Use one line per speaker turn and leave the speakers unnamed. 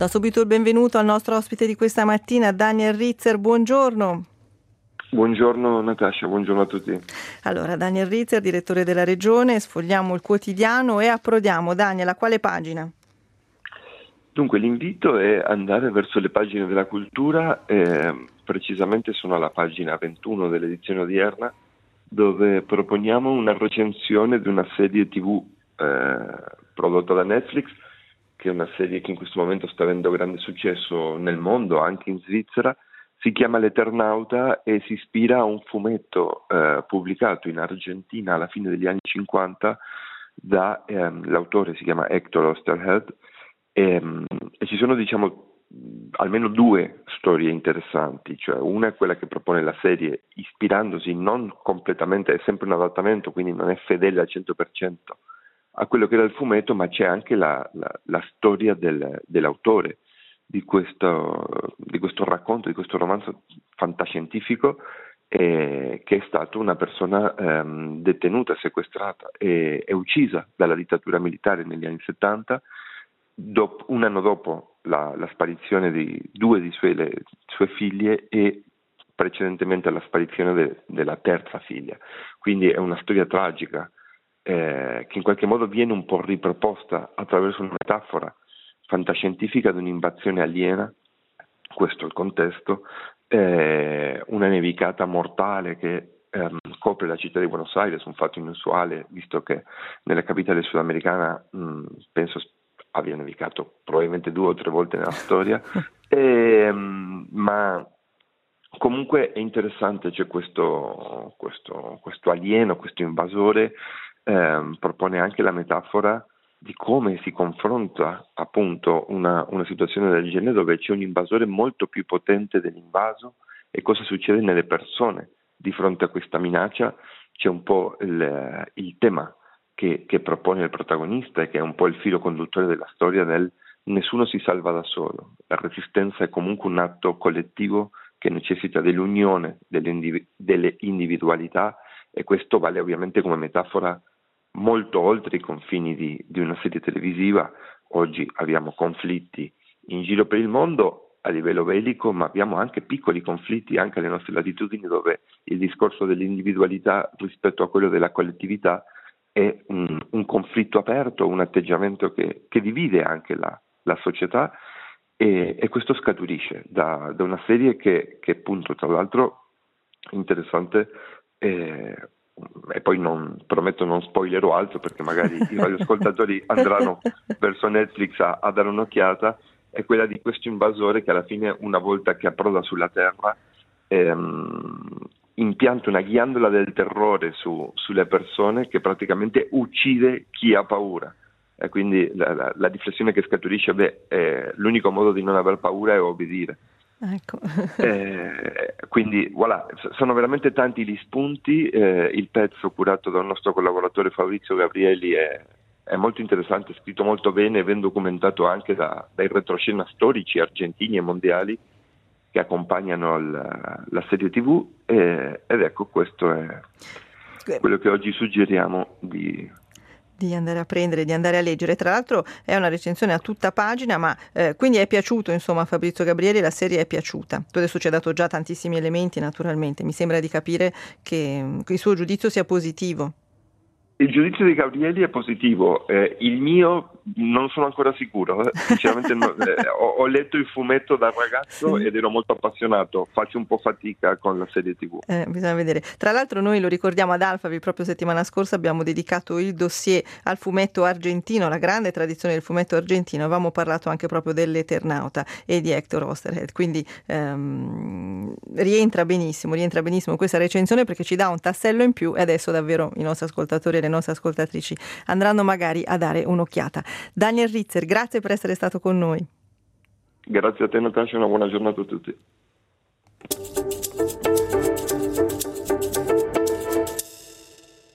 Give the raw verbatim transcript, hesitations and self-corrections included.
Da subito il benvenuto al nostro ospite di questa mattina, Daniel Ritzer, buongiorno.
Buongiorno Natascia, buongiorno a tutti.
Allora, Daniel Ritzer, direttore della Regione, sfogliamo il quotidiano e approdiamo. Daniel, a quale pagina?
Dunque, l'invito è andare verso le pagine della cultura, eh, precisamente sono alla pagina ventuno dell'edizione odierna, dove proponiamo una recensione di una serie tivù eh, prodotta da Netflix, che è una serie che in questo momento sta avendo grande successo nel mondo, anche in Svizzera. Si chiama L'Eternauta e si ispira a un fumetto eh, pubblicato in Argentina alla fine degli anni cinquanta da ehm, l'autore, si chiama Hector Oesterheld, e, e ci sono, diciamo, almeno due storie interessanti, cioè una è quella che propone la serie ispirandosi non completamente, è sempre un adattamento, quindi non è fedele al cento per cento a quello che era il fumetto, ma c'è anche la, la, la storia del, dell'autore di questo, di questo racconto, di questo romanzo fantascientifico, eh, che è stato una persona ehm, detenuta, sequestrata e, e uccisa dalla dittatura militare negli anni settanta, Dop- un anno dopo la, la sparizione di due di sue, le, sue figlie e precedentemente alla sparizione de, della terza figlia. Quindi è una storia tragica eh, che in qualche modo viene un po' riproposta attraverso una metafora fantascientifica di un'invasione aliena, questo è il contesto, eh, una nevicata mortale che ehm, copre la città di Buenos Aires, un fatto inusuale visto che nella capitale sudamericana mh, penso abbia nevicato probabilmente due o tre volte nella storia, e, um, ma comunque è interessante, c'è questo, questo, questo alieno, questo invasore, ehm, propone anche la metafora di come si confronta appunto una, una situazione del genere dove c'è un invasore molto più potente dell'invaso e cosa succede nelle persone di fronte a questa minaccia. C'è un po' il, il tema Che, che propone il protagonista e che è un po' il filo conduttore della storia del nessuno si salva da solo, la resistenza è comunque un atto collettivo che necessita dell'unione delle, individu- delle individualità, e questo vale ovviamente come metafora molto oltre i confini di, di una serie televisiva. Oggi abbiamo conflitti in giro per il mondo a livello bellico, ma abbiamo anche piccoli conflitti anche alle nostre latitudini, dove il discorso dell'individualità rispetto a quello della collettività è un, un conflitto aperto, un atteggiamento che, che divide anche la, la società, e, e questo scaturisce da, da una serie che, che appunto, tra l'altro, interessante, eh, e poi non prometto non spoilerò altro perché magari i radioascoltatori andranno verso Netflix a, a dare un'occhiata, è quella di questo invasore che alla fine, una volta che approda sulla Terra, ehm, impianta una ghiandola del terrore su, sulle persone, che praticamente uccide chi ha paura. E quindi la, la, la riflessione che scaturisce, beh, eh, l'unico modo di non aver paura è obbedire.
Ecco.
eh, quindi voilà, sono veramente tanti gli spunti. Eh, il pezzo curato dal nostro collaboratore Fabrizio Gabrieli è, è molto interessante, scritto molto bene e ben documentato anche da, dai retroscena storici argentini e mondiali che accompagnano il, la serie tivù, eh, ed ecco, questo è quello che oggi suggeriamo di
di andare a prendere, di andare a leggere. Tra l'altro è una recensione a tutta pagina, ma eh, quindi è piaciuto, insomma, a Fabrizio Gabrieli, la serie è piaciuta. Tu adesso ci hai dato già tantissimi elementi, naturalmente, mi sembra di capire che, che il suo giudizio sia positivo.
Il giudizio di Gabrieli è positivo, eh, il mio non sono ancora sicuro, sinceramente no, eh, ho, ho letto il fumetto da ragazzo, sì, ed ero molto appassionato, faccio un po' fatica con la serie tivù.
Eh, bisogna vedere. Tra l'altro noi lo ricordiamo ad Alphavi, proprio settimana scorsa abbiamo dedicato il dossier al fumetto argentino, la grande tradizione del fumetto argentino, avevamo parlato anche proprio dell'Eternauta e di Hector Oesterheld, quindi ehm, rientra benissimo, rientra benissimo questa recensione perché ci dà un tassello in più, e adesso davvero i nostri ascoltatori e le nostre ascoltatrici andranno magari a dare un'occhiata. Daniel Ritzer, grazie per essere stato con noi.
Grazie a te Natascia, una buona giornata a tutti.